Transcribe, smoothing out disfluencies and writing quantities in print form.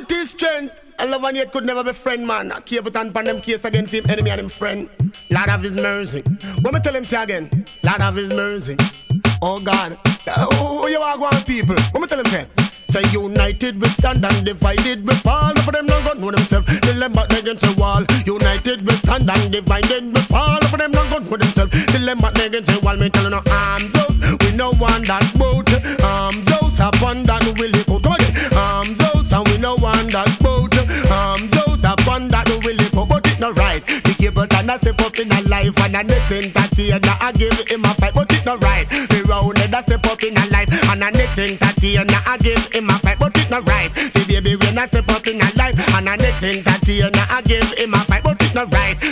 Unity, strength. And love and hate could never be friend, man. Keep it on them case again for him enemy and him friend. Lord of his mercy. What me tell him say again? Lord of his mercy. Oh God. Oh, you are going people. What me tell him say? Say united we stand and divided we fall. For them not gonna know themselves. They them back against the wall. United we stand and divided we fall. For them not gonna know themselves. They them back against the wall. Me tell you no arm those. We no one that boat. Those upon that will go. Come again. Those and we no one that boat. Those upon that will go. But it not right. The cable and I step up in a life and I next thing that he and I give him a fight. But it not right. The round that step up in a life and I next thing that he and I give him a fight. But it not right. See baby when I step up in a life and I next thing that he and I give him a fight. But it not right.